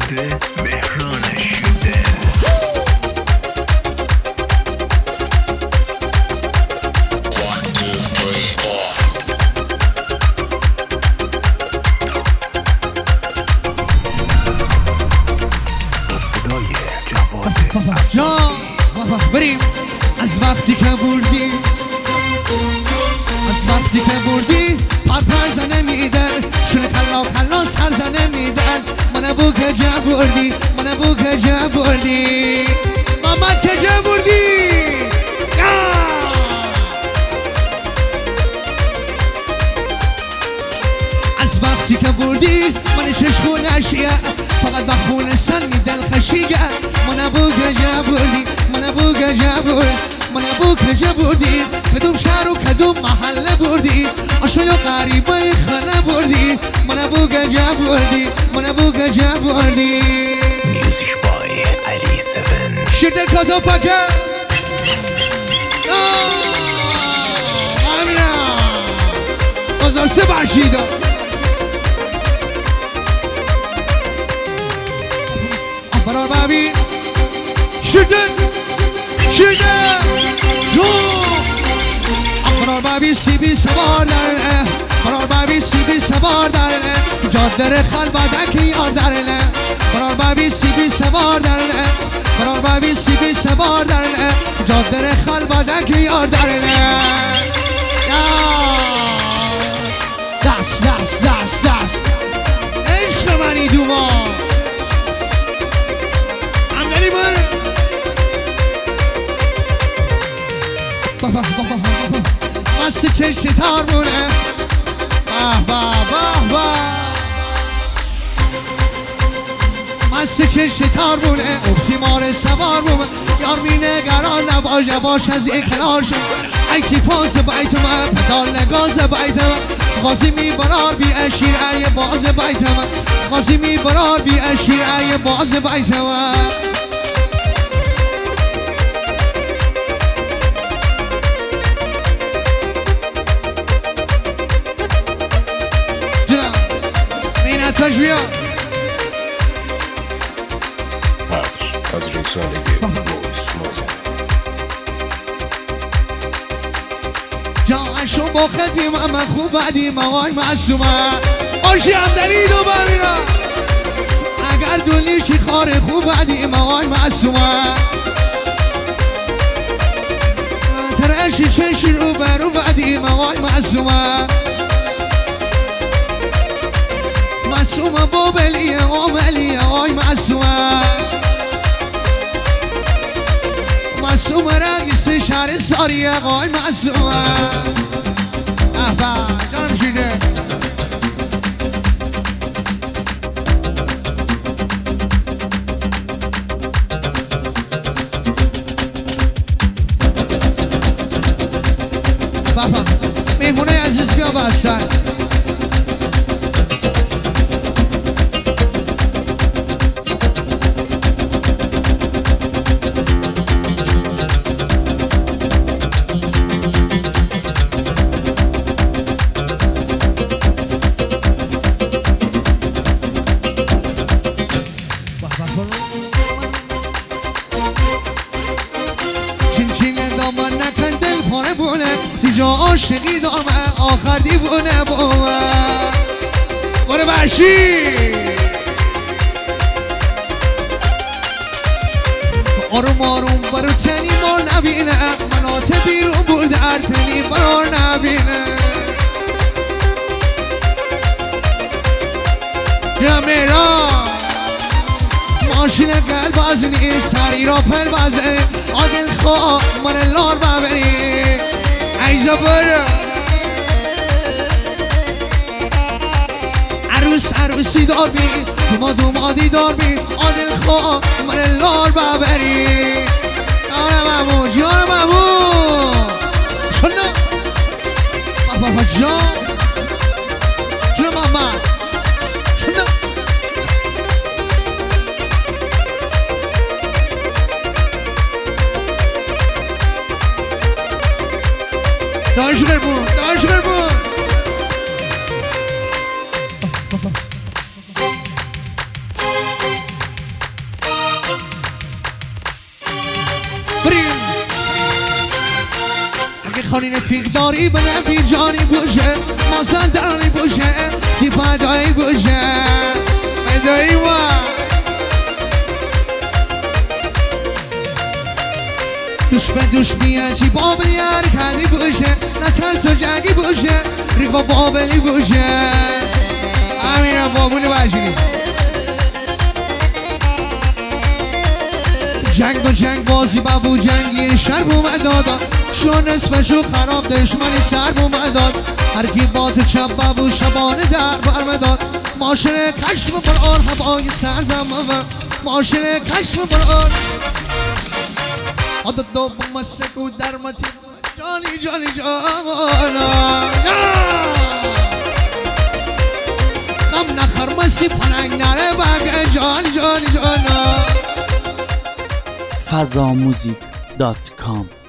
گفته مهرانش شده. صدای جواد بریم. از وقتی که بردی، از وقتی که بردی پر زنه میدن، شونه کلا سر زنه میدن. من بو که جا بردی، من بو که جا بردی، محمد که جا بردی. از وقتی که بردی من چشمو نشیه، فقط با خون سن میدل خشیگه. من بو که جا بردی، من بو که جا بردی، من بو که جا بردی. کدوم شهر و کدوم محله بردی، آشای غریبه خانه بردی. من بو که جا بردی، من بو که جا بردی. میوزیک بای علی 7. شده کتا پکه همینه بازار سه برشیده. برار بابی شدن برار بابی سیبی سوار درنه، برار بابی سیبی سوار درنه، جادر خلبادک یار درنه. برار بابی سیبی سوار درنه، برار بابی سیبی سوار درنه، جادر خلبادک یار درنه. دست عشق منی دوما عملی بره. مست چشت تارمونه مست چشت تارمونه، افتیمار سوار بومه. یار می نگران نباشه باش از این کنار شد. ایتی فاز بایت من پدال نگاز بایت من، غازی می برار بی اشیر ای باز بایت من، غازی می برار بی اشیر ای باز بایت من. تاج بیا پخش از رسالگی جانشون با خدمی من خوب بعدیم آقای معصومه. آشی همدنی دو ببینم اگر دولی چی خاره خوب بعدیم آقای معصومه. ترشی چشی رو برو بعدیم آقای معصومه. معصومه بابلیه عاملیه آقای معصومه. معصومه رقیس شهر ساریه آقای معصومه. احبا جانم شیده بابا میمونه عزیز بیا بستن. عاشقی دامه آخر دیوونه بومه. برو باشی آروم آروم برو تنی مار نبینه، مناطق بیرون برده ارتنی برار نبینه. جمیرا ماشین قلب از نیست سری را پل بزنی، آدل خواه من لار ببری. ایجا برو عروسی دار بی دومادی دار بی، آدل خواه من لار ببری. جان ممون جان ممون شنو بابا جان جان محمد شنو داش بربون خانی رفیق داری به نفی جانی بوشه مازن درانی بوشه دی پدایی بوشه پدایی و دوش به دوش بیاتی بابلی حرکتی بوشه نترس و جنگی بوشه ریقا بابلی بوشه امینم بابونی بجنید جنگ و جنگ بازی بابو جنگی شرب اومد دادا شو نصفشو خراب دشمنی سرب اومد داد هر کی بات شب بابو شبانه در برمداد ماشین کشف برآن هوای سرزمم ماشین کشف برآن عدد دو مسکو در متی جانی جانی جانا غم نخرمسی پننگ نره بگه جانی جانی جانا fazamuzik.com